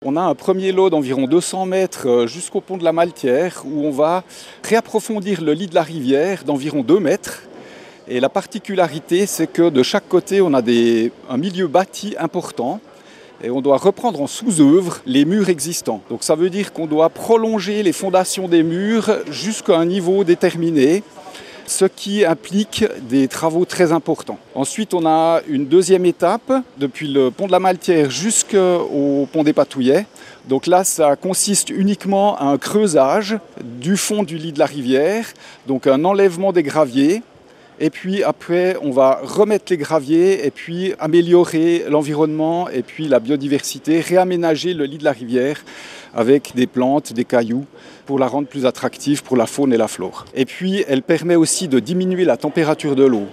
On a un premier lot d'environ 200 mètres jusqu'au pont de la Maltière où on va réapprofondir le lit de la rivière d'environ 2 mètres. Et la particularité, c'est que de chaque côté, on a un milieu bâti important et on doit reprendre en sous-œuvre les murs existants. Donc ça veut dire qu'on doit prolonger les fondations des murs jusqu'à un niveau déterminé, ce qui implique des travaux très importants. Ensuite, on a une deuxième étape, depuis le pont de la Maltière jusqu'au pont des Patouillets. Donc là, ça consiste uniquement à un creusage du fond du lit de la rivière, donc un enlèvement des graviers. Et puis après, on va remettre les graviers et puis améliorer l'environnement et puis la biodiversité, réaménager le lit de la rivière avec des plantes, des cailloux, pour la rendre plus attractive pour la faune et la flore. Et puis, elle permet aussi de diminuer la température de l'eau.